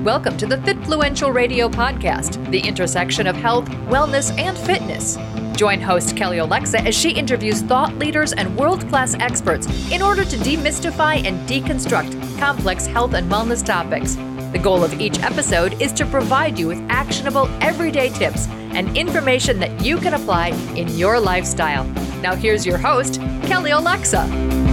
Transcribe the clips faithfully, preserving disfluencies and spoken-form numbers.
Welcome to the Fitfluential Radio Podcast, the intersection of health, wellness, and fitness. Join host Kelly Alexa as she interviews thought leaders and world-class experts in order to demystify and deconstruct complex health and wellness topics. The goal of each episode is to provide you with actionable, everyday tips and information that you can apply in your lifestyle. Now here's your host, Kelly Alexa.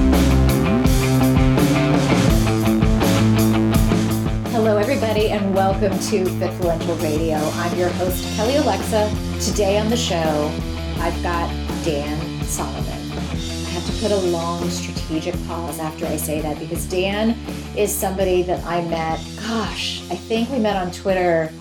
Hello, everybody, and welcome to Fitfluential Radio. I'm your host, Kelly Alexa. Today on the show, I've got Dan Solomon. I have to put a long strategic pause after I say that because Dan is somebody that I met, gosh, I think we met on Twitter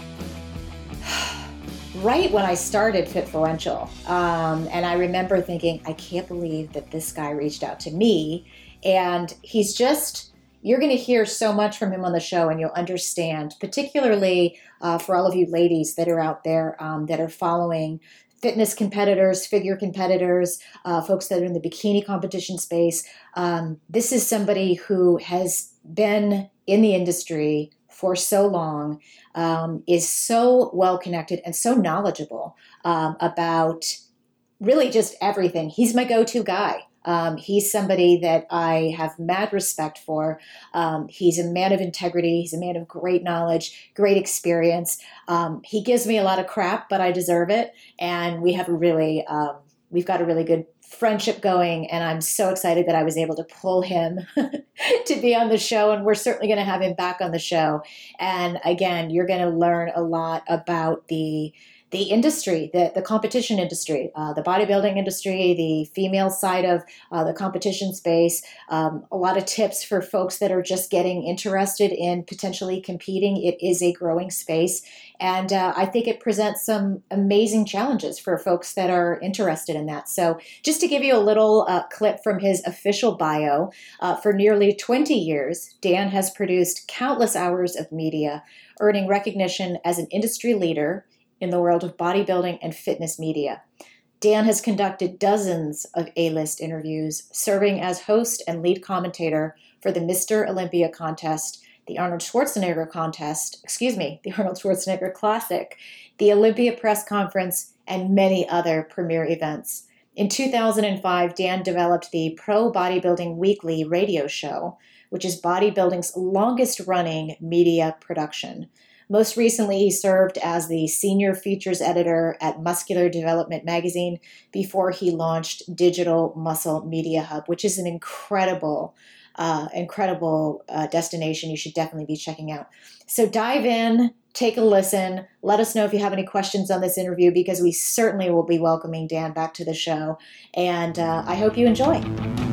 right when I started Fitfluential. Um, and I remember thinking, I can't believe that this guy reached out to me. And he's just... You're going to hear so much from him on the show, and you'll understand, particularly uh, for all of you ladies that are out there um, that are following fitness competitors, figure competitors, uh, folks that are in the bikini competition space. Um, this is somebody who has been in the industry for so long, um, is so well connected and so knowledgeable um, about really just everything. He's my go-to guy. Um, he's somebody that I have mad respect for. Um, he's a man of integrity. He's a man of great knowledge, great experience. Um, he gives me a lot of crap, but I deserve it. And we have a really, um, we've got a really good friendship going. And I'm so excited that I was able to pull him to be on the show. And we're certainly going to have him back on the show. And again, you're going to learn a lot about the the industry, the, the competition industry, uh, the bodybuilding industry, the female side of uh, the competition space, um, a lot of tips for folks that are just getting interested in potentially competing. It is a growing space. And uh, I think it presents some amazing challenges for folks that are interested in that. So just to give you a little uh, clip from his official bio, uh, for nearly twenty years, Dan has produced countless hours of media, earning recognition as an industry leader in the world of bodybuilding and fitness media. Dan has conducted dozens of A-list interviews, serving as host and lead commentator for the Mister Olympia contest, the Arnold Schwarzenegger contest, excuse me, the Arnold Schwarzenegger Classic, the Olympia press conference, and many other premier events. In two thousand five, Dan developed the Pro Bodybuilding Weekly radio show, which is bodybuilding's longest-running media production. Most recently, he served as the senior features editor at Muscular Development magazine before he launched Digital Muscle Media Hub, which is an incredible, uh, incredible uh, destination you should definitely be checking out. So dive in, take a listen. Let us know if you have any questions on this interview because we certainly will be welcoming Dan back to the show. And uh, I hope you enjoy.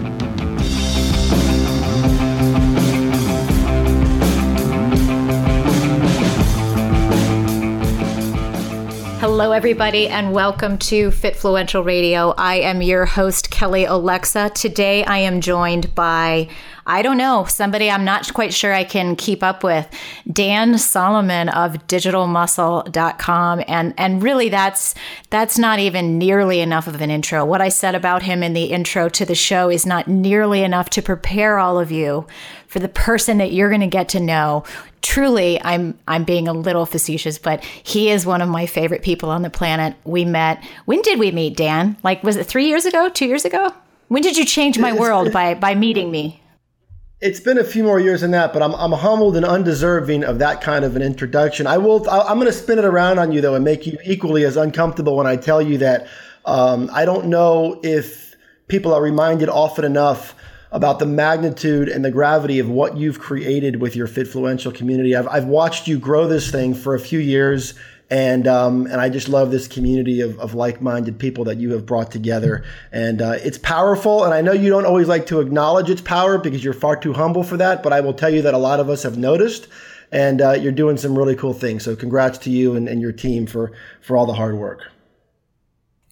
Hello, everybody, and welcome to Fitfluential Radio. I am your host, Kelly Alexa. Today, I am joined by, I don't know, somebody I'm not quite sure I can keep up with, Dan Solomon of digital muscle dot com. And, and really, that's, that's not even nearly enough of an intro. What I said about him in the intro to the show is not nearly enough to prepare all of you for the person that you're going to get to know. Truly, I'm I'm being a little facetious, but he is one of my favorite people on the planet. We met, when did we meet, Dan? Like, was it three years ago, two years ago? When did you change my world by by meeting me? It's been a few more years than that, but I'm I'm humbled and undeserving of that kind of an introduction. I will. I'm going to spin it around on you, though, and make you equally as uncomfortable when I tell you that um, I don't know if people are reminded often enough about the magnitude and the gravity of what you've created with your Fitfluential community. I've I've watched you grow this thing for a few years, and um, and I just love this community of, of like-minded people that you have brought together. And uh, it's powerful, and I know you don't always like to acknowledge its power because you're far too humble for that, but I will tell you that a lot of us have noticed, and uh, you're doing some really cool things. So congrats to you and, and your team for, for all the hard work.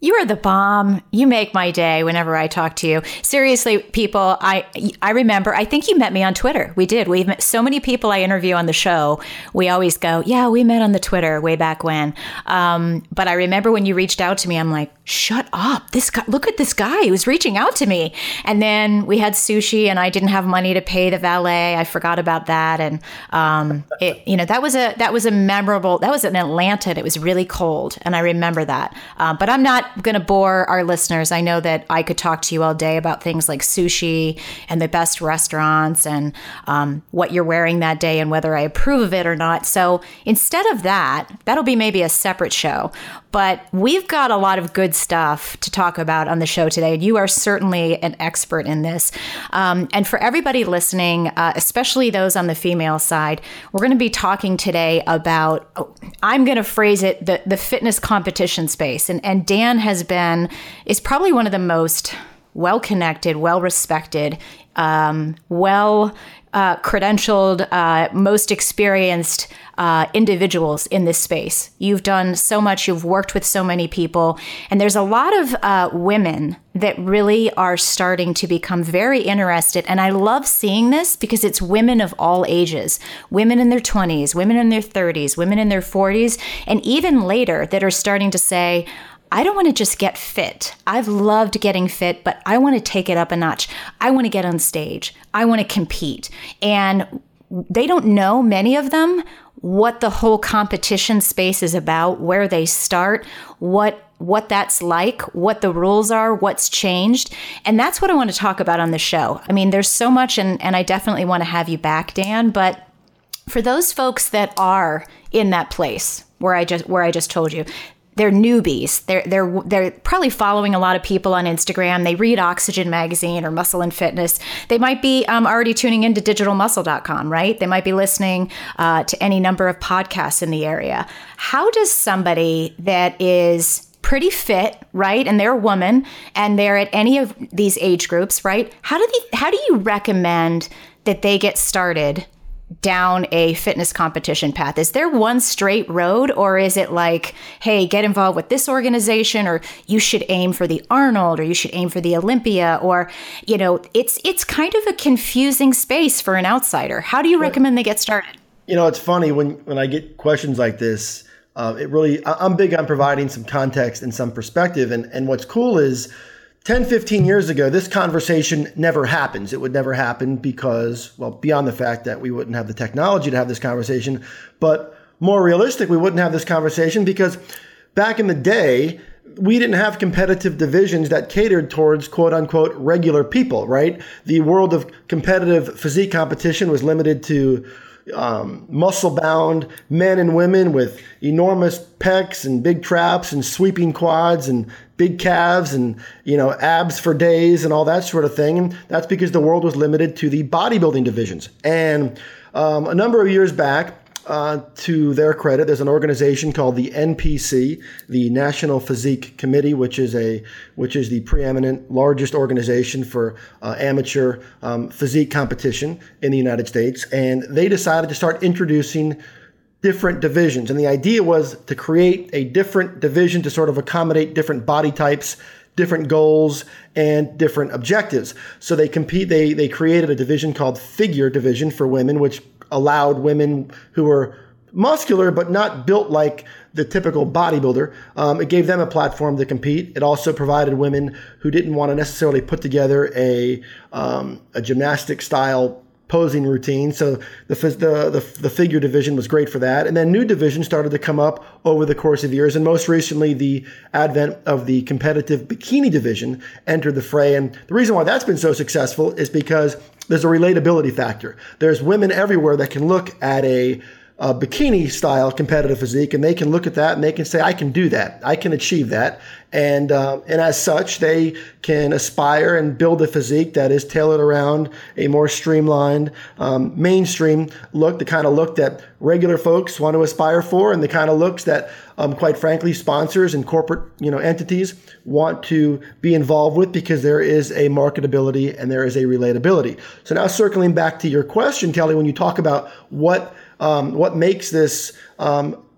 You are the bomb. You make my day whenever I talk to you. Seriously, people, I I remember, I think you met me on Twitter. We did. We've met so many people I interview on the show. We always go, yeah, we met on the Twitter way back when. Um, but I remember when you reached out to me, I'm like, shut up. This guy, look at this guy who's reaching out to me. And then we had sushi and I didn't have money to pay the valet. I forgot about that. And um, it, you know, that was a that was a memorable, that was in Atlanta and it was really cold. And I remember that. Uh, but I'm not going to bore our listeners. I know that I could talk to you all day about things like sushi and the best restaurants and um, what you're wearing that day and whether I approve of it or not. So instead of that, that'll be maybe a separate show. But we've got a lot of good stuff to talk about on the show today. You are certainly an expert in this. Um, and for everybody listening, uh, especially those on the female side, we're going to be talking today about, oh, I'm going to phrase it, the, the fitness competition space. And, and Dan has been, is probably one of the most well-connected, well-respected, um, well uh, credentialed, uh, most experienced uh, individuals in this space. You've done so much. You've worked with so many people. And there's a lot of uh, women that really are starting to become very interested. And I love seeing this because it's women of all ages, women in their twenties, women in their thirties, women in their forties, and even later that are starting to say, I don't want to just get fit. I've loved getting fit, but I want to take it up a notch. I want to get on stage. I want to compete. And they don't know, many of them, what the whole competition space is about, where they start, what what that's like, what the rules are, what's changed. And that's what I want to talk about on the show. I mean, there's so much, and, and I definitely want to have you back, Dan. But for those folks that are in that place where I just where I just told you, they're newbies. They're they're they're probably following a lot of people on Instagram. They read Oxygen Magazine or Muscle and Fitness. They might be um, already tuning into digital muscle dot com, right? They might be listening uh, to any number of podcasts in the area. How does somebody that is pretty fit, right, and they're a woman, and they're at any of these age groups, right? How do they, how do you recommend that they get started down a fitness competition path? Is there one straight road, or is it like, hey, get involved with this organization, or you should aim for the Arnold, or you should aim for the Olympia, or, you know, it's it's kind of a confusing space for an outsider. How do you recommend they get started? You know, it's funny when, when I get questions like this, uh, it really, I'm big on providing some context and some perspective. And, and what's cool is ten, fifteen years ago, this conversation never happens. It would never happen because, well, beyond the fact that we wouldn't have the technology to have this conversation, but more realistic, we wouldn't have this conversation because back in the day, we didn't have competitive divisions that catered towards quote unquote regular people, right? The world of competitive physique competition was limited to Um, muscle-bound men and women with enormous pecs and big traps and sweeping quads and big calves and, you know, abs for days and all that sort of thing. And that's because the world was limited to the bodybuilding divisions. And um, a number of years back, Uh, to their credit, there's an organization called the N P C, the National Physique Committee, which is a which is the preeminent largest organization for uh, amateur um, physique competition in the United States, and they decided to start introducing different divisions. And the idea was to create a different division to sort of accommodate different body types, different goals, and different objectives. So they compete. They they created a division called Figure Division for women, which allowed women who were muscular but not built like the typical bodybuilder. Um, it gave them a platform to compete. It also provided women who didn't want to necessarily put together a um, a gymnastic style posing routine. So the, the the the figure division was great for that. And then new divisions started to come up over the course of years. And most recently, the advent of the competitive bikini division entered the fray. And the reason why that's been so successful is because there's a relatability factor. There's women everywhere that can look at a, a bikini style competitive physique, and they can look at that and they can say, I can do that. I can achieve that. And uh, and as such, they can aspire and build a physique that is tailored around a more streamlined, um, mainstream look, the kind of look that regular folks want to aspire for, and the kind of looks that, um, quite frankly, sponsors and corporate, you know, entities want to be involved with because there is a marketability and there is a relatability. So now circling back to your question, Kelly, when you talk about what um, what makes this um,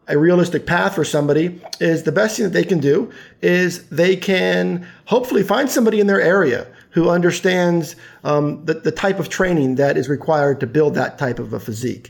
a realistic path for somebody is the best thing that they can do is they can hopefully find somebody in their area who understands um, the, the type of training that is required to build that type of a physique.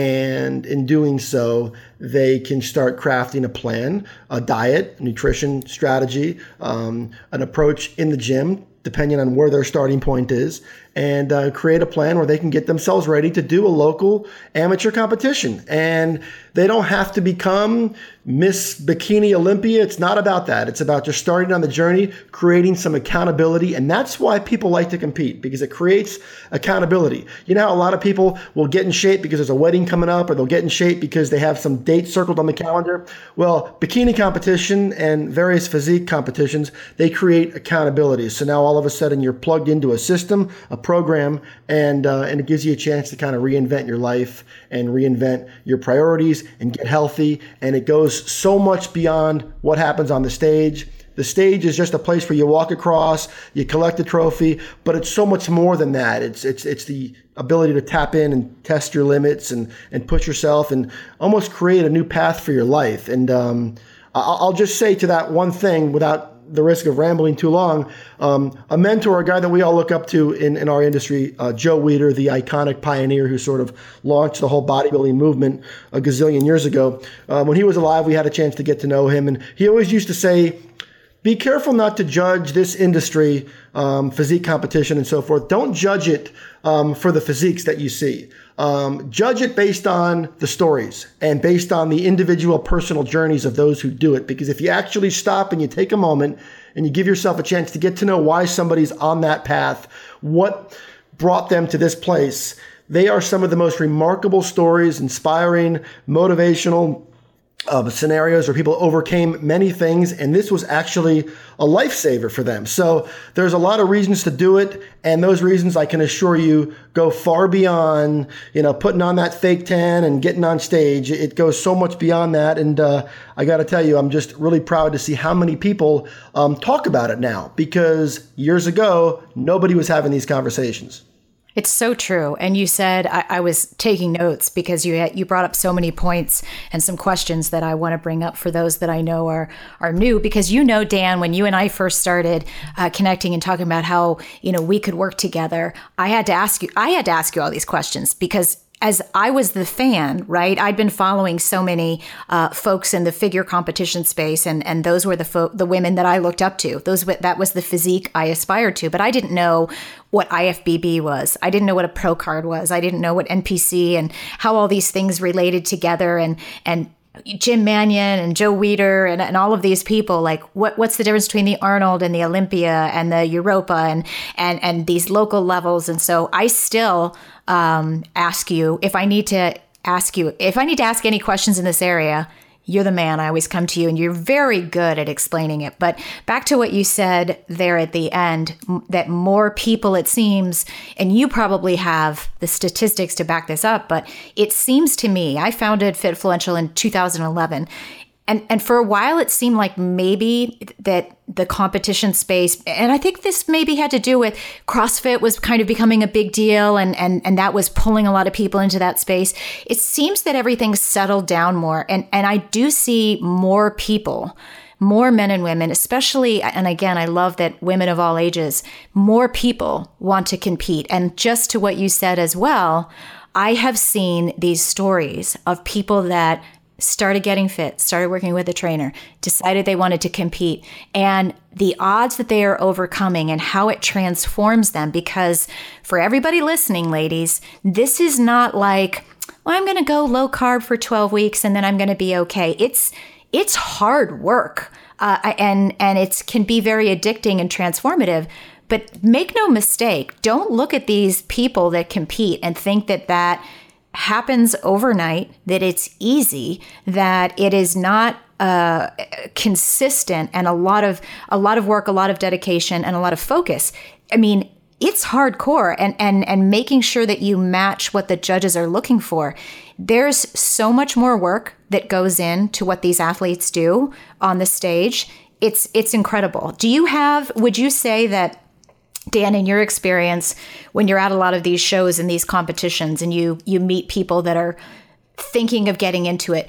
And in doing so, they can start crafting a plan, a diet, nutrition strategy, um, an approach in the gym, depending on where their starting point is, and uh, create a plan where they can get themselves ready to do a local amateur competition. And they don't have to become Miss Bikini Olympia. It's not about that. It's about just starting on the journey, creating some accountability. And that's why people like to compete, because it creates accountability. You know how a lot of people will get in shape because there's a wedding coming up, or they'll get in shape because they have some date circled on the calendar? Well, bikini competition and various physique competitions, they create accountability. So now all of a sudden you're plugged into a system, a program, and uh, and it gives you a chance to kind of reinvent your life and reinvent your priorities and get healthy. And it goes so much beyond what happens on the stage. The stage is just a place where you walk across, you collect a trophy, but it's so much more than that. It's it's it's the ability to tap in and test your limits and and push yourself and almost create a new path for your life. And um, I'll, I'll just say to that one thing, without the risk of rambling too long, um, a mentor, a guy that we all look up to in, in our industry, uh, Joe Weider, the iconic pioneer who sort of launched the whole bodybuilding movement a gazillion years ago. Uh, when he was alive, we had a chance to get to know him. And he always used to say, be careful not to judge this industry, um, physique competition and so forth. Don't judge it um, for the physiques that you see. Um, judge it based on the stories and based on the individual personal journeys of those who do it. Because if you actually stop and you take a moment and you give yourself a chance to get to know why somebody's on that path, what brought them to this place, they are some of the most remarkable stories, inspiring, motivational Uh, scenarios where people overcame many things, and this was actually a lifesaver for them. So there's a lot of reasons to do it, and those reasons, I can assure you, go far beyond, you know, putting on that fake tan and getting on stage. It goes so much beyond that, and uh, I got to tell you, I'm just really proud to see how many people um, talk about it now, because years ago, nobody was having these conversations. It's so true. And you said, I, I was taking notes because you had, you brought up so many points and some questions that I want to bring up for those that I know are are new. Because you know, Dan, when you and I first started uh, connecting and talking about how, you know, we could work together, I had to ask you, I had to ask you all these questions because as I was the fan, right, I'd been following so many uh, folks in the figure competition space, and and those were the fo- the women that I looked up to. Those that was the physique I aspired to, but I didn't know what I F B B was. I didn't know what a pro card was. I didn't know what N P C and how all these things related together, and and Jim Mannion and Joe Weider and, and all of these people, like what what's the difference between the Arnold and the Olympia and the Europa and and and these local levels. And so I still um, ask you if I need to ask you if I need to ask any questions in this area. You're the man. I always come to you, and you're very good at explaining it. But back to what you said there at the end, that more people, it seems, and you probably have the statistics to back this up, but it seems to me, I founded Fitfluential in two thousand eleven. And and for a while, it seemed like maybe that the competition space, and I think this maybe had to do with CrossFit was kind of becoming a big deal, and and and that was pulling a lot of people into that space. It seems that everything's settled down more, and and I do see more people, more men and women, especially, and again, I love that women of all ages, more people want to compete. And just to what you said as well, I have seen these stories of people that started getting fit, started working with a trainer, decided they wanted to compete, and the odds that they are overcoming and how it transforms them. Because for everybody listening, ladies, this is not like, well, I'm going to go low carb for twelve weeks and then I'm going to be okay. It's it's hard work, uh, and and it can be very addicting and transformative. But make no mistake, don't look at these people that compete and think that that happens overnight, that it's easy, that it is not uh, consistent, and a lot of a lot of work, a lot of dedication, and a lot of focus. I mean, it's hardcore, and and and making sure that you match what the judges are looking for. There's so much more work that goes into what these athletes do on the stage. It's it's incredible. Do you have? Would you say that, Dan, in your experience, when you're at a lot of these shows and these competitions and you you meet people that are thinking of getting into it,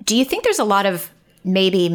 do you think there's a lot of maybe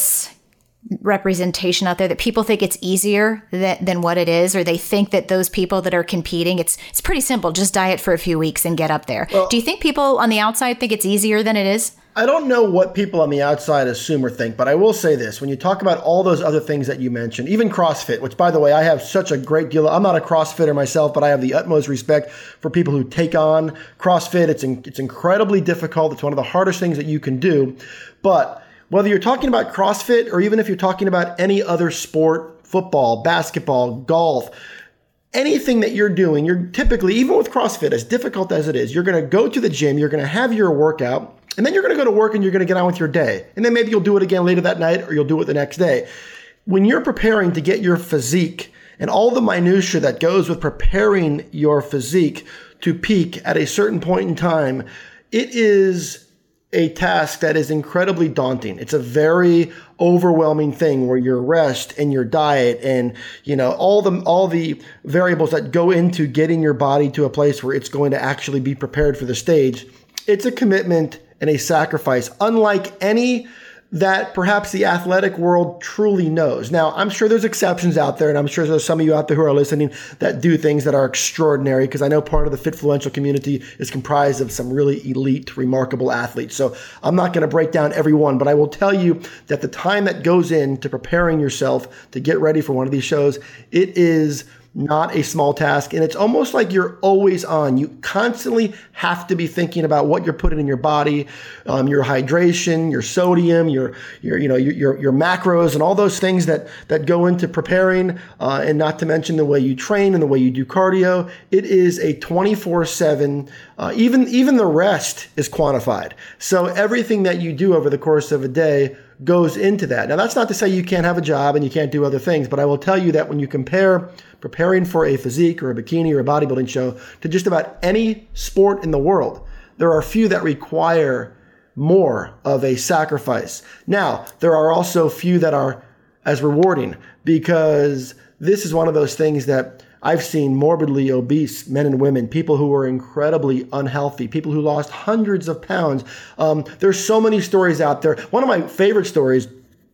misrepresentation out there that people think it's easier than, than what it is, or they think that those people that are competing, it's it's pretty simple, just diet for a few weeks and get up there. Well, do you think people on the outside think it's easier than it is? I don't know what people on the outside assume or think, but I will say this. When you talk about all those other things that you mentioned, even CrossFit, which, by the way, I have such a great deal of, I'm not a CrossFitter myself, but I have the utmost respect for people who take on CrossFit. It's in, it's incredibly difficult. It's one of the hardest things that you can do. But whether you're talking about CrossFit or even if you're talking about any other sport, football, basketball, golf, anything that you're doing, you're typically, even with CrossFit, as difficult as it is, you're going to go to the gym, you're going to have your workout, and then you're going to go to work and you're going to get on with your day. And then maybe you'll do it again later that night or you'll do it the next day. When you're preparing to get your physique and all the minutia that goes with preparing your physique to peak at a certain point in time, it is a task that is incredibly daunting. It's a very overwhelming thing where your rest and your diet and, you know, all the all the variables that go into getting your body to a place where it's going to actually be prepared for the stage. It's a commitment and a sacrifice unlike any that perhaps the athletic world truly knows. Now, I'm sure there's exceptions out there, and I'm sure there's some of you out there who are listening that do things that are extraordinary, because I know part of the Fitfluential community is comprised of some really elite, remarkable athletes. So I'm not going to break down every one, but I will tell you that the time that goes into preparing yourself to get ready for one of these shows, it is not a small task. And it's almost like you're always on. You constantly have to be thinking about what you're putting in your body, um, your hydration, your sodium, your, your, you know, your, your, your macros and all those things that, that go into preparing, uh, and not to mention the way you train and the way you do cardio. It is a twenty-four seven, uh, even, even the rest is quantified. So everything that you do over the course of a day goes into that. Now, that's not to say you can't have a job and you can't do other things, but I will tell you that when you compare preparing for a physique or a bikini or a bodybuilding show to just about any sport in the world, there are a few that require more of a sacrifice. Now, there are also few that are as rewarding, because this is one of those things that I've seen morbidly obese men and women, people who are incredibly unhealthy, people who lost hundreds of pounds. Um, there's so many stories out there. One of my favorite stories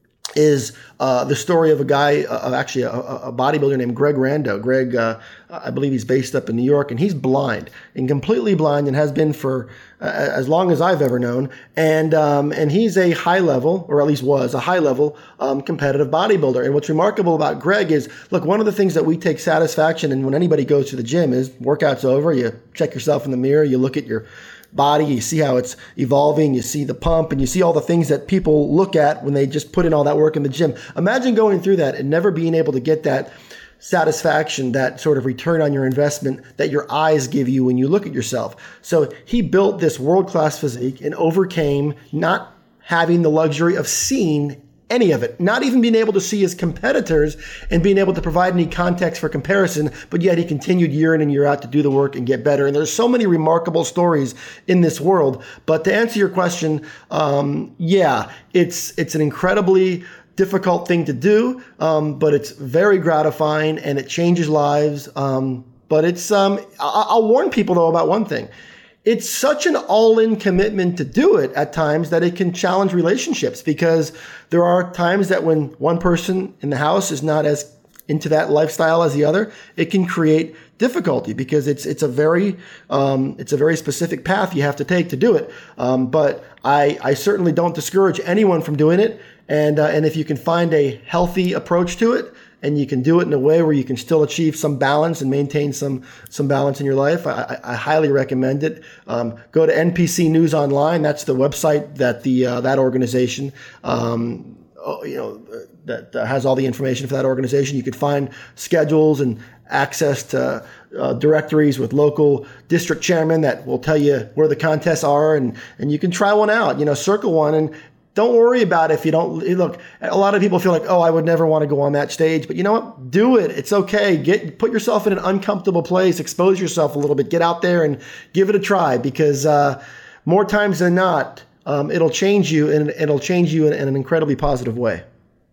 is uh, the story of a guy, uh, actually a, a bodybuilder named Greg Rando. Greg, uh, I believe he's based up in New York, and he's blind and completely blind and has been for uh, as long as I've ever known. And um, and he's a high level, or at least was a high level um, competitive bodybuilder. And what's remarkable about Greg is, look, one of the things that we take satisfaction in when anybody goes to the gym is workout's over, you check yourself in the mirror, you look at your body, you see how it's evolving, you see the pump, and you see all the things that people look at when they just put in all that work in the gym. Imagine going through that and never being able to get that satisfaction, that sort of return on your investment that your eyes give you when you look at yourself. So he built this world-class physique and overcame not having the luxury of seeing any of it, not even being able to see his competitors and being able to provide any context for comparison, but yet he continued year in and year out to do the work and get better. And there's so many remarkable stories in this world. But to answer your question, um, yeah, it's it's an incredibly difficult thing to do, um, but it's very gratifying and it changes lives. Um, but it's um, I- I'll warn people though about one thing. It's such an all-in commitment to do it at times that it can challenge relationships, because there are times that when one person in the house is not as into that lifestyle as the other, it can create difficulty, because it's it's a very um, it's a very specific path you have to take to do it. Um, but I I certainly don't discourage anyone from doing it, and uh, and if you can find a healthy approach to it, and you can do it in a way where you can still achieve some balance and maintain some some balance in your life, I, I highly recommend it. Um, go to N P C News Online. That's the website that the uh, that organization um, you know that uh, has all the information for that organization. You could find schedules and access to uh, directories with local district chairmen that will tell you where the contests are, and and you can try one out. You know, circle one, and don't worry about it if you don't. Look, a lot of people feel like, oh, I would never want to go on that stage. But you know what? Do it. It's okay. Get put yourself in an uncomfortable place. Expose yourself a little bit. Get out there and give it a try, because uh, more times than not, um, it'll change you, and it'll change you in, in an incredibly positive way.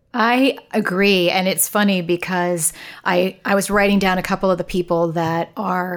I agree. And it's funny because I, I was writing down a couple of the people that are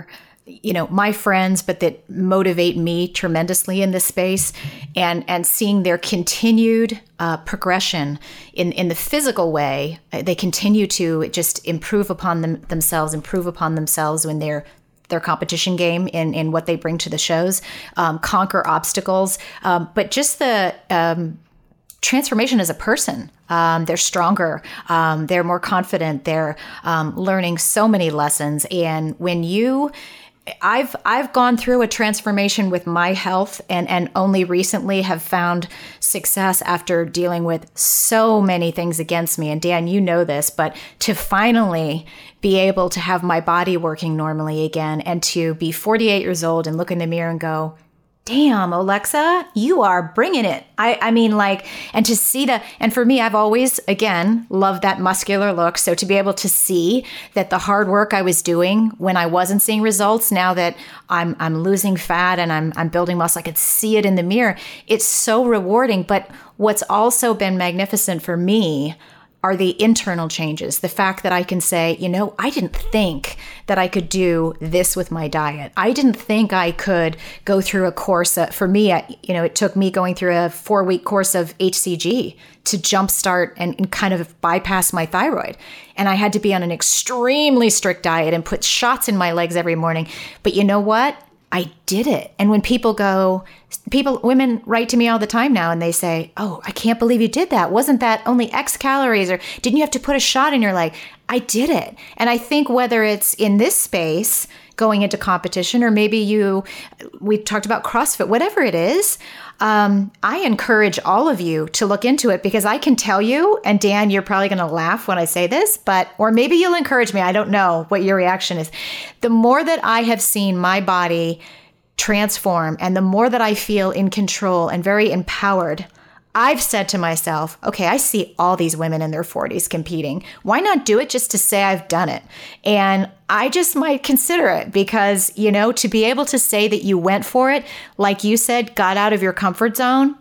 you know, my friends, but that motivate me tremendously in this space, and and seeing their continued uh, progression in, in the physical way. They continue to just improve upon them, themselves, improve upon themselves when they're their competition game in, in what they bring to the shows, um, conquer obstacles, um, but just the um, transformation as a person. Um, they're stronger. Um, they're more confident. They're um, learning so many lessons. And when you, I've I've gone through a transformation with my health, and and only recently have found success after dealing with so many things against me. And Dan, you know this, but to finally be able to have my body working normally again, and to be forty-eight years old and look in the mirror and go, damn, Olexa, you are bringing it. I, I mean, like, and to see the, and for me, I've always, again, loved that muscular look. So to be able to see that the hard work I was doing when I wasn't seeing results, now that I'm I'm losing fat and I'm I'm building muscle, I could see it in the mirror. It's so rewarding. But what's also been magnificent for me are the internal changes. The fact that I can say, you know, I didn't think that I could do this with my diet. I didn't think I could go through a course. Uh, for me, I, you know, it took me going through a four week course of H C G to jumpstart and, and kind of bypass my thyroid. And I had to be on an extremely strict diet and put shots in my legs every morning. But you know what? I did it. And when people go, people, women write to me all the time now and they say, oh, I can't believe you did that. Wasn't that only X calories? Or didn't you have to put a shot in your leg? I did it. And I think whether it's in this space going into competition, or maybe you, we talked about CrossFit, whatever it is, um, I encourage all of you to look into it, because I can tell you, and Dan, you're probably going to laugh when I say this, but, or maybe you'll encourage me. I don't know what your reaction is. The more that I have seen my body transform, and the more that I feel in control and very empowered, I've said to myself, okay, I see all these women in their forties competing. Why not do it just to say I've done it? And I just might consider it, because, you know, to be able to say that you went for it, like you said, got out of your comfort zone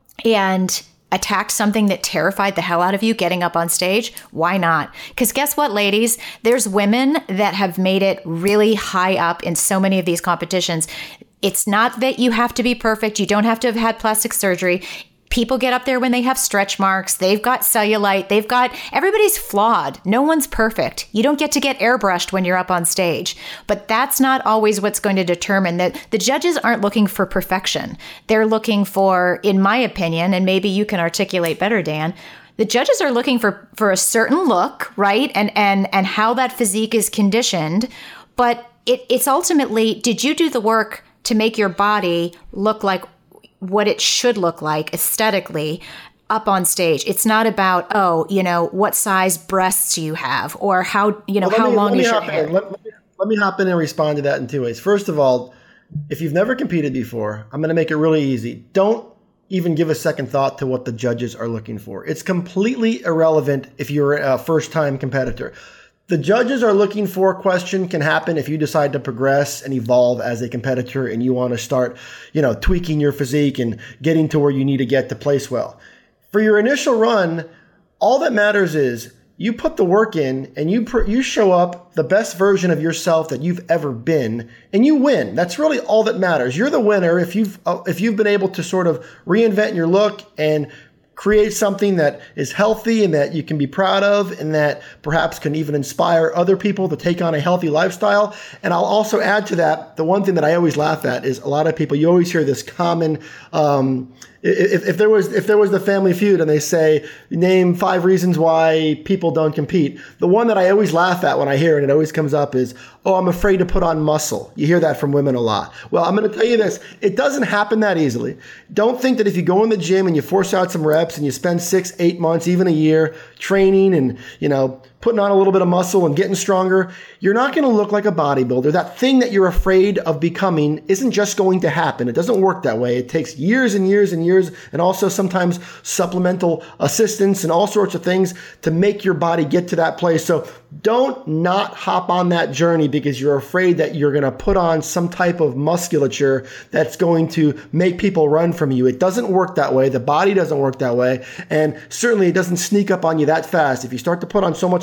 and attacked something that terrified the hell out of you, getting up on stage, why not? Because guess what, ladies? There's women that have made it really high up in so many of these competitions. It's not that you have to be perfect. You don't have to have had plastic surgery. People get up there when they have stretch marks. They've got cellulite. They've got, everybody's flawed. No one's perfect. You don't get to get airbrushed when you're up on stage. But that's not always what's going to determine that. The judges aren't looking for perfection. They're looking for, in my opinion, and maybe you can articulate better, Dan, the judges are looking for, for a certain look, right? And, and, and how that physique is conditioned. But it, it's ultimately, did you do the work to make your body look like what it should look like aesthetically up on stage? It's not about, oh, you know, what size breasts do you have, or how, you know, well, how me, long is your hair? Let, let, me, let me hop in and respond to that in two ways. First of all, if you've never competed before, I'm going to make it really easy. Don't even give a second thought to what the judges are looking for. It's completely irrelevant if you're a first-time competitor. The judges are looking for question can happen if you decide to progress and evolve as a competitor, and you want to start, you know, tweaking your physique and getting to where you need to get to place well. For your initial run, all that matters is you put the work in and you pr- you show up the best version of yourself that you've ever been, and you win. That's really all that matters. You're the winner if you've uh, if you've been able to sort of reinvent your look and create something that is healthy and that you can be proud of, and that perhaps can even inspire other people to take on a healthy lifestyle. And I'll also add to that, the one thing that I always laugh at is a lot of people, you always hear this common, um, if, if there was if there was the Family Feud and they say, name five reasons why people don't compete. The one that I always laugh at when I hear it, and it always comes up, is, oh, I'm afraid to put on muscle. You hear that from women a lot. Well, I'm going to tell you this. It doesn't happen that easily. Don't think that if you go in the gym and you force out some reps and you spend six, eight months, even a year training and, you know, putting on a little bit of muscle and getting stronger, you're not going to look like a bodybuilder. That thing that you're afraid of becoming isn't just going to happen. It doesn't work that way. It takes years and years and years, and also sometimes supplemental assistance and all sorts of things to make your body get to that place. So don't not hop on that journey because you're afraid that you're going to put on some type of musculature that's going to make people run from you. It doesn't work that way. The body doesn't work that way. And certainly it doesn't sneak up on you that fast. If you start to put on so much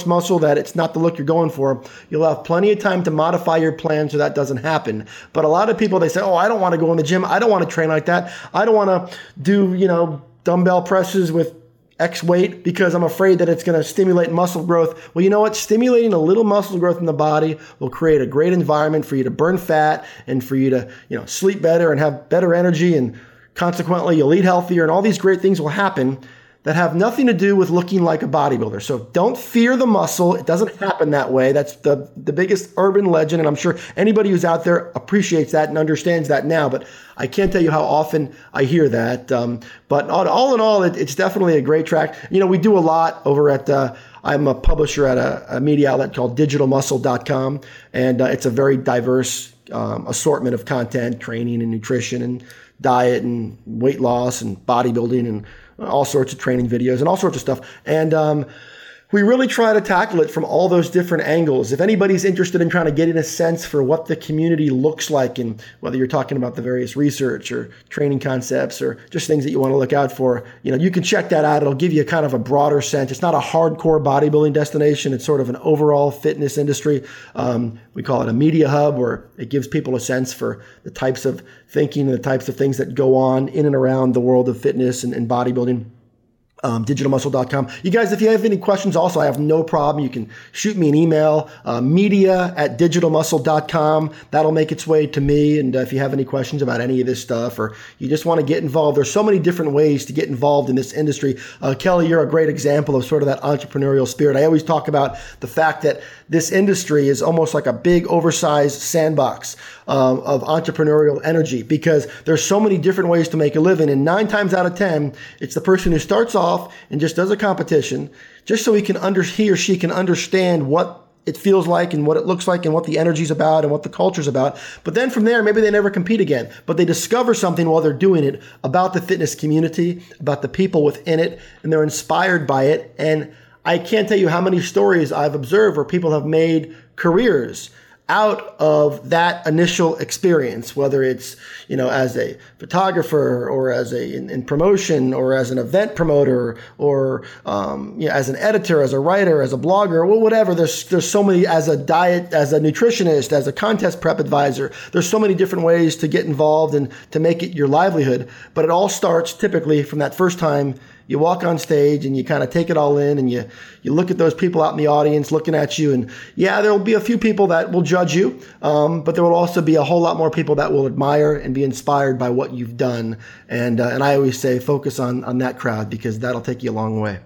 much muscle that it's not the look you're going for, you'll have plenty of time to modify your plan so that doesn't happen. But a lot of people, they say, oh, I don't want to go in the gym. I don't want to train like that. I don't want to do, you know, dumbbell presses with X weight because I'm afraid that it's going to stimulate muscle growth. Well, you know what? Stimulating a little muscle growth in the body will create a great environment for you to burn fat and for you to, you know, sleep better and have better energy, and consequently you'll eat healthier, and all these great things will happen that have nothing to do with looking like a bodybuilder. So don't fear the muscle. It doesn't happen that way. That's the, the biggest urban legend, and I'm sure anybody who's out there appreciates that and understands that now, but I can't tell you how often I hear that. Um, but all, all in all, it, it's definitely a great track. You know, we do a lot over at, uh, I'm a publisher at a, a media outlet called digital muscle dot com, and uh, it's a very diverse um, assortment of content, training and nutrition and diet and weight loss and bodybuilding and all sorts of training videos and all sorts of stuff. And um, we really try to tackle it from all those different angles. If anybody's interested in trying to get in a sense for what the community looks like, and whether you're talking about the various research or training concepts or just things that you want to look out for, you know, you can check that out. It'll give you kind of a broader sense. It's not a hardcore bodybuilding destination. It's sort of an overall fitness industry. Um, we call it a media hub, where it gives people a sense for the types of thinking and the types of things that go on in and around the world of fitness and, and bodybuilding. Um, digital muscle dot com. You guys, if you have any questions also, I have no problem. You can shoot me an email, uh, media at digital muscle dot com. That'll make its way to me. And uh, if you have any questions about any of this stuff, or you just want to get involved, there's so many different ways to get involved in this industry. Uh, Kelly, you're a great example of sort of that entrepreneurial spirit. I always talk about the fact that this industry is almost like a big oversized sandbox um, of entrepreneurial energy, because there's so many different ways to make a living. And nine times out of ten, it's the person who starts off and just does a competition just so he can under he or she can understand what it feels like and what it looks like and what the energy's about and what the culture's about. But then from there, maybe they never compete again, but they discover something while they're doing it about the fitness community, about the people within it, and they're inspired by it. And I can't tell you how many stories I've observed where people have made careers out of that initial experience, whether it's, you know, as a photographer or as a in, in promotion or as an event promoter or um, you know, as an editor, as a writer, as a blogger, well, whatever. There's there's so many, as a diet, as a nutritionist, as a contest prep advisor. There's so many different ways to get involved and to make it your livelihood. But it all starts typically from that first time you walk on stage and you kind of take it all in, and you, you look at those people out in the audience looking at you, and yeah, there will be a few people that will judge you, um, but there will also be a whole lot more people that will admire and be inspired by what you've done. And uh, and I always say focus on on that crowd, because that'll take you a long way.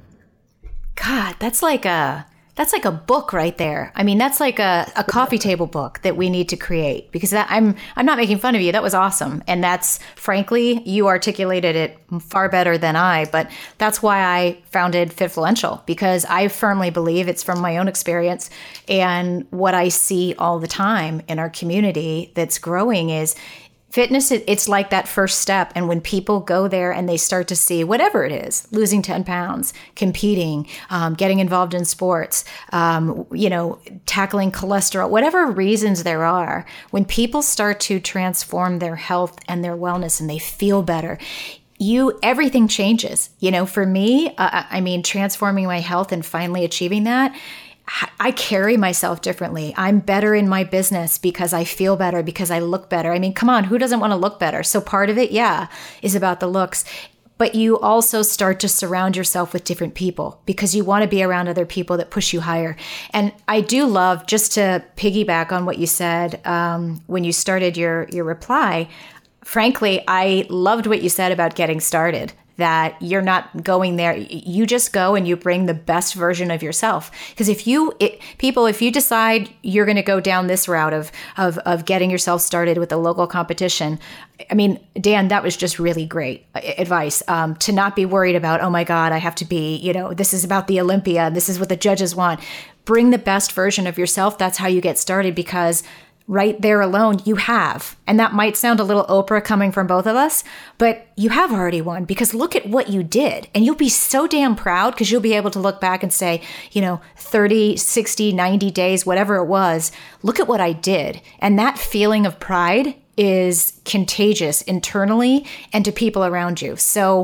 God, that's like a that's like a book right there. I mean, that's like a, a coffee table book that we need to create, because that, I'm I'm not making fun of you. That was awesome. And that's, frankly, you articulated it far better than I, but that's why I founded Fitfluential, because I firmly believe it's from my own experience. And what I see all the time in our community that's growing is fitness, it's like that first step. And when people go there and they start to see whatever it is, losing ten pounds, competing, um, getting involved in sports, um, you know, tackling cholesterol, whatever reasons there are, when people start to transform their health and their wellness and they feel better, you, everything changes. You know, for me, uh, I mean, transforming my health and finally achieving that, I carry myself differently. I'm better in my business because I feel better, because I look better. I mean, come on, who doesn't want to look better? So part of it, yeah, is about the looks. But you also start to surround yourself with different people, because you want to be around other people that push you higher. And I do love, just to piggyback on what you said um, when you started your, your reply, frankly, I loved what you said about getting started. That you're not going there. You just go and you bring the best version of yourself. Because if you, it, people, if you decide you're going to go down this route of, of, of getting yourself started with a local competition, I mean, Dan, that was just really great advice, um, to not be worried about, oh my God, I have to be, you know, this is about the Olympia. This is what the judges want. Bring the best version of yourself. That's how you get started, because right there alone, you have. And that might sound a little Oprah coming from both of us, but you have already won, because look at what you did. And you'll be so damn proud, because you'll be able to look back and say, you know, thirty, sixty, ninety days, whatever it was, look at what I did. And that feeling of pride is contagious internally and to people around you. So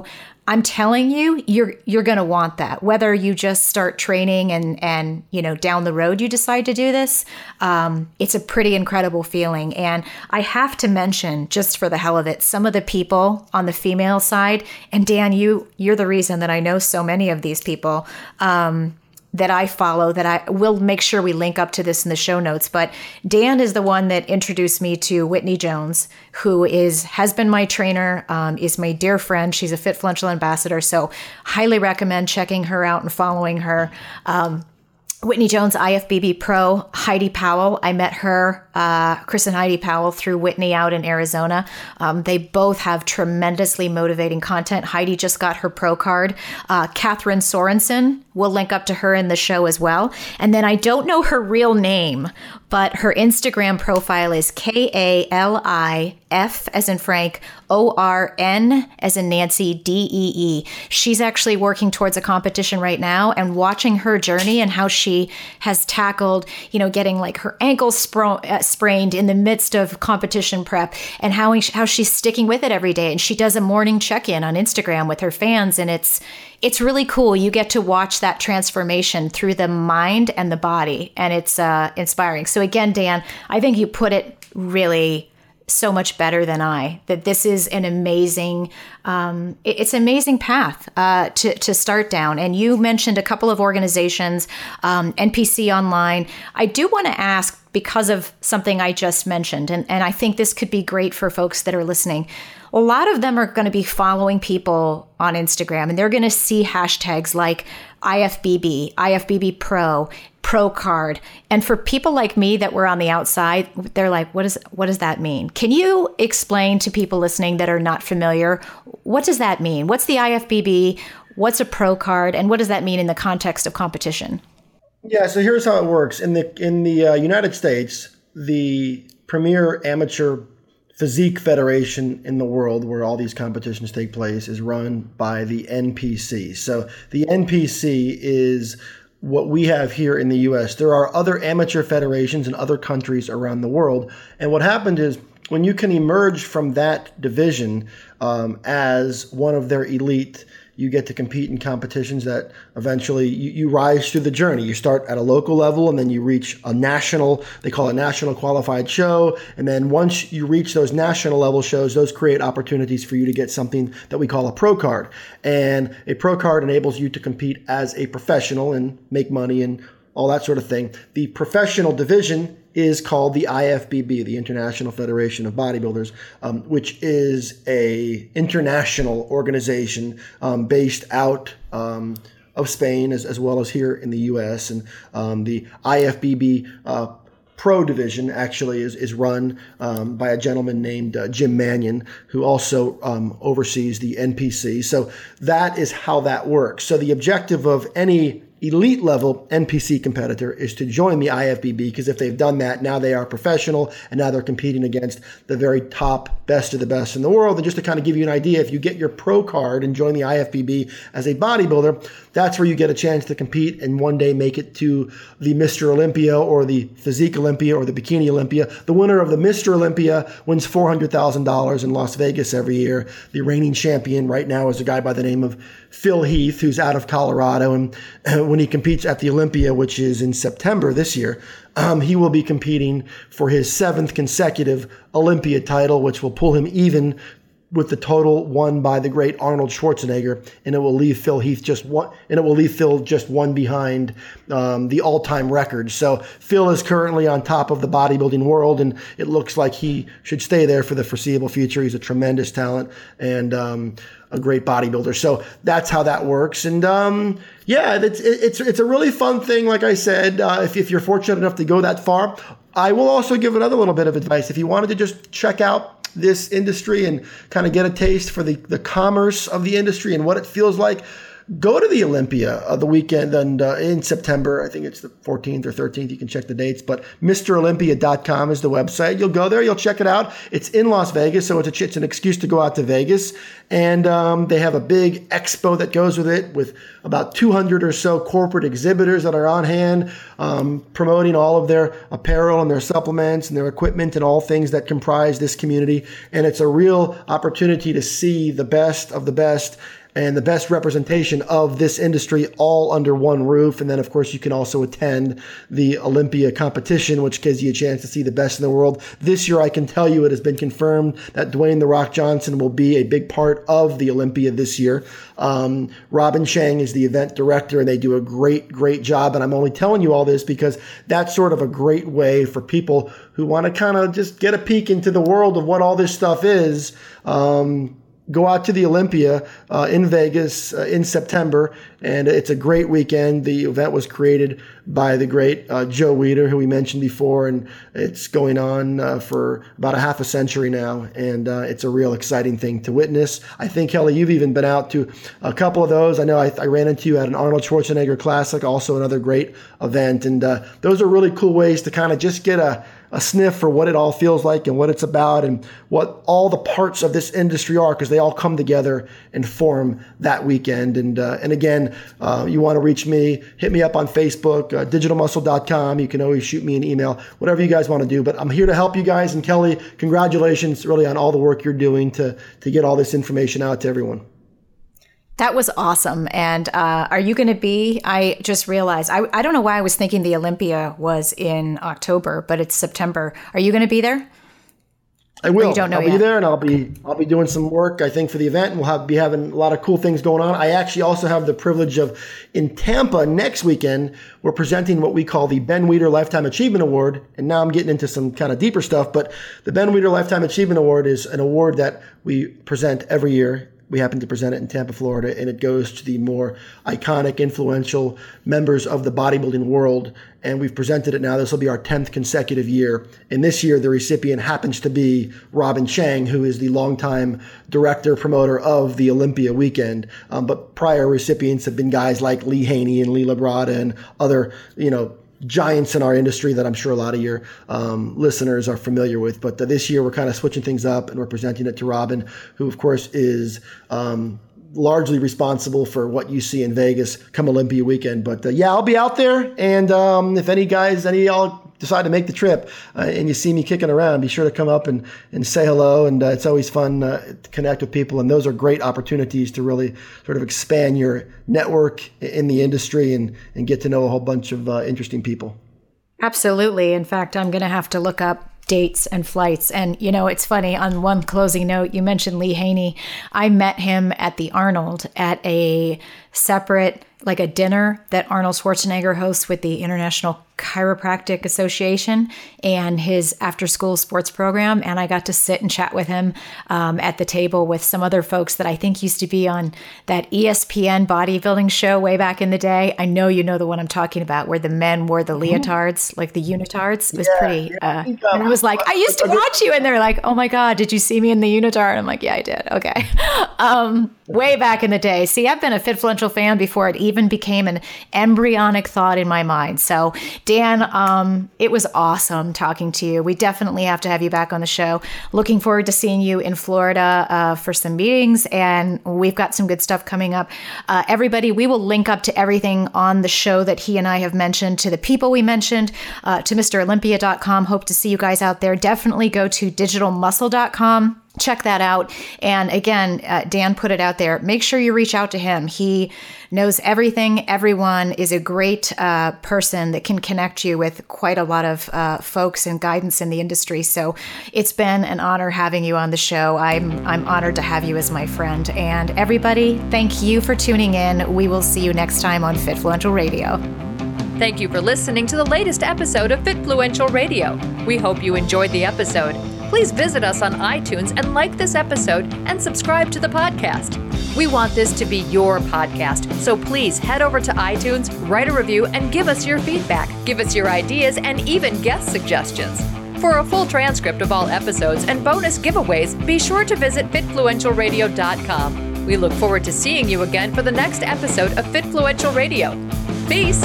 I'm telling you, you're you're going to want that. Whether you just start training and and you know down the road you decide to do this, um, it's a pretty incredible feeling. And I have to mention, just for the hell of it, some of the people on the female side. And Dan, you you're the reason that I know so many of these people. Um, that I follow, that I will make sure we link up to this in the show notes. But Dan is the one that introduced me to Whitney Jones, who is has been my trainer, um, is my dear friend. She's a Fitfluential ambassador, so highly recommend checking her out and following her. Um, Whitney Jones, I F B B Pro, Heidi Powell. I met her, uh, Chris and Heidi Powell, through Whitney out in Arizona. Um, they both have tremendously motivating content. Heidi just got her pro card. Uh, Catherine Sorensen, we'll link up to her in the show as well. And then I don't know her real name, but her Instagram profile is K A L I F as in Frank, O R N as in Nancy, D E E. She's actually working towards a competition right now, and watching her journey and how she has tackled, you know, getting like her ankle spro- uh, sprained in the midst of competition prep, and how, how she's sticking with it every day. And she does a morning check-in on Instagram with her fans, and it's it's really cool. You get to watch that transformation through the mind and the body, and it's uh, inspiring. So again, Dan, I think you put it really so much better than I, that this is an amazing, um, it's an amazing path uh, to, to start down. And you mentioned a couple of organizations, um, N P C Online. I do want to ask, because of something I just mentioned, and, and I think this could be great for folks that are listening. A lot of them are going to be following people on Instagram, and they're going to see hashtags like I F B B, I F B B Pro, Pro Card. And for people like me that were on the outside, they're like, what is what does that mean? Can you explain to people listening that are not familiar, what does that mean? What's the I F B B? What's a Pro Card? And what does that mean in the context of competition? Yeah, so here's how it works. In the in the uh, United States, the premier amateur physique federation in the world, where all these competitions take place, is run by the N P C. So the N P C is what we have here in the U S. There are other amateur federations in other countries around the world. And what happened is, when you can emerge from that division um, as one of their elite, you get to compete in competitions that eventually you, you rise through the journey. You start at a local level, and then you reach a national, they call it national qualified show. And then once you reach those national level shows, those create opportunities for you to get something that we call a pro card. And a pro card enables you to compete as a professional and make money and all that sort of thing. The professional division is called the I F B B, the International Federation of Bodybuilders, um, which is a international organization um, based out um, of Spain as, as well as here in the U S. And um, the I F B B uh, Pro division actually is, is run um, by a gentleman named uh, Jim Mannion, who also um, oversees the N P C. So that is how that works. So the objective of any elite level N P C competitor is to join the I F B B, because if they've done that, now they are professional, and now they're competing against the very top best of the best in the world. And just to kind of give you an idea, if you get your pro card and join the I F B B as a bodybuilder, that's where you get a chance to compete and one day make it to the Mister Olympia or the Physique Olympia or the Bikini Olympia. The winner of the Mister Olympia wins four hundred thousand dollars in Las Vegas every year. The reigning champion right now is a guy by the name of Phil Heath, who's out of Colorado. And when he competes at the Olympia, which is in September this year, um, he will be competing for his seventh consecutive Olympia title, which will pull him even with the total won by the great Arnold Schwarzenegger, and it will leave Phil Heath just one, and it will leave Phil just one behind um, the all-time record. So Phil is currently on top of the bodybuilding world, and it looks like he should stay there for the foreseeable future. He's a tremendous talent and um, a great bodybuilder. So that's how that works. And um, yeah, it's it's it's a really fun thing. Like I said, uh, if if you're fortunate enough to go that far, I will also give another little bit of advice. If you wanted to just check out this industry and kind of get a taste for the, the commerce of the industry and what it feels like, go to the Olympia uh, the weekend and uh, in September. I think it's the fourteenth or thirteenth. You can check the dates, but Mister Olympia dot com is the website. You'll go there. You'll check it out. It's in Las Vegas, so it's, a, it's an excuse to go out to Vegas. And um, they have a big expo that goes with it, with about two hundred or so corporate exhibitors that are on hand, um, promoting all of their apparel and their supplements and their equipment and all things that comprise this community. And it's a real opportunity to see the best of the best and the best representation of this industry all under one roof. And then, of course, you can also attend the Olympia competition, which gives you a chance to see the best in the world. This year, I can tell you it has been confirmed that Dwayne "The Rock" Johnson will be a big part of the Olympia this year. Um, Robin Chang is the event director, and they do a great, great job. And I'm only telling you all this because that's sort of a great way for people who want to kind of just get a peek into the world of what all this stuff is. Um, Go out to the Olympia uh, in Vegas uh, in September, and it's a great weekend. The event was created by the great uh, Joe Weider, who we mentioned before, and it's going on uh, for about a half a century now, and uh, it's a real exciting thing to witness. I think, Kelly, you've even been out to a couple of those. I know I, I ran into you at an Arnold Schwarzenegger Classic, also another great event, and uh, those are really cool ways to kind of just get a a sniff for what it all feels like and what it's about and what all the parts of this industry are, because they all come together and form that weekend. And uh, and again, uh, you want to reach me, hit me up on Facebook, uh, digital muscle dot com. You can always shoot me an email, whatever you guys want to do. But I'm here to help you guys. And Kelly, congratulations really on all the work you're doing to to get all this information out to everyone. That was awesome. And uh, are you going to be, I just realized, I, I don't know why I was thinking the Olympia was in October, but it's September. Are you going to be there? I will. You don't know I'll yet? be there, and I'll be I'll be doing some work, I think, for the event, and we'll have be having a lot of cool things going on. I actually also have the privilege of, in Tampa next weekend, we're presenting what we call the Ben Weider Lifetime Achievement Award. And now I'm getting into some kind of deeper stuff, but the Ben Weider Lifetime Achievement Award is an award that we present every year. We happen to present it in Tampa, Florida, and it goes to the more iconic, influential members of the bodybuilding world. And we've presented it now. This will be our tenth consecutive year. And this year, the recipient happens to be Robin Chang, who is the longtime director, promoter of the Olympia weekend. Um, but prior recipients have been guys like Lee Haney and Lee Labrada and other, you know, giants in our industry that I'm sure a lot of your um, listeners are familiar with. But uh, this year we're kind of switching things up, and we're presenting it to Robin, who of course is um, largely responsible for what you see in Vegas come Olympia weekend. But uh, yeah, I'll be out there. And um, if any guys, any of y'all decide to make the trip uh, and you see me kicking around, be sure to come up and, and say hello. And uh, it's always fun uh, to connect with people. And those are great opportunities to really sort of expand your network in the industry and, and get to know a whole bunch of uh, interesting people. Absolutely. In fact, I'm going to have to look up dates and flights. And, you know, it's funny, on one closing note, you mentioned Lee Haney. I met him at the Arnold at a separate, like a dinner that Arnold Schwarzenegger hosts with the International Chiropractic Association and his after school sports program. And I got to sit and chat with him um, at the table with some other folks that I think used to be on that E S P N bodybuilding show way back in the day. I know you know the one I'm talking about, where the men wore the leotards, like the unitards. It was Yeah, pretty. yeah, Uh, I think, um, and I was like, I used to watch you. And they're like, oh my God, did you see me in the unitard? And I'm like, yeah, I did. Okay. Um, way back in the day. See, I've been a Fitfluential fan before it even became an embryonic thought in my mind. So Dan, um, it was awesome talking to you. We definitely have to have you back on the show. Looking forward to seeing you in Florida uh, for some meetings, and we've got some good stuff coming up. Uh, everybody, we will link up to everything on the show that he and I have mentioned, to the people we mentioned, uh, to Mister Olympia dot com. Hope to see you guys out there. Definitely go to digital muscle dot com. Check that out. And again, uh, Dan put it out there. Make sure you reach out to him. He knows everything. Everyone is a great uh, person that can connect you with quite a lot of uh, folks and guidance in the industry. So it's been an honor having you on the show. I'm I'm honored to have you as my friend. And everybody, thank you for tuning in. We will see you next time on Fitfluential Radio. Thank you for listening to the latest episode of Fitfluential Radio. We hope you enjoyed the episode. Please visit us on iTunes and like this episode and subscribe to the podcast. We want this to be your podcast, so please head over to iTunes, write a review, and give us your feedback. Give us your ideas and even guest suggestions. For a full transcript of all episodes and bonus giveaways, be sure to visit Fitfluential Radio dot com. We look forward to seeing you again for the next episode of Fitfluential Radio. Peace!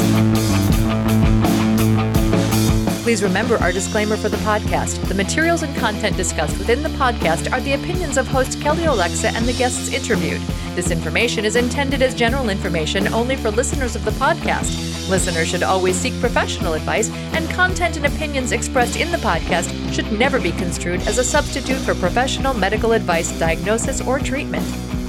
Please remember our disclaimer for the podcast. The materials and content discussed within the podcast are the opinions of host Kelly Olexa and the guests interviewed. This information is intended as general information only for listeners of the podcast. Listeners should always seek professional advice, and content and opinions expressed in the podcast should never be construed as a substitute for professional medical advice, diagnosis, or treatment.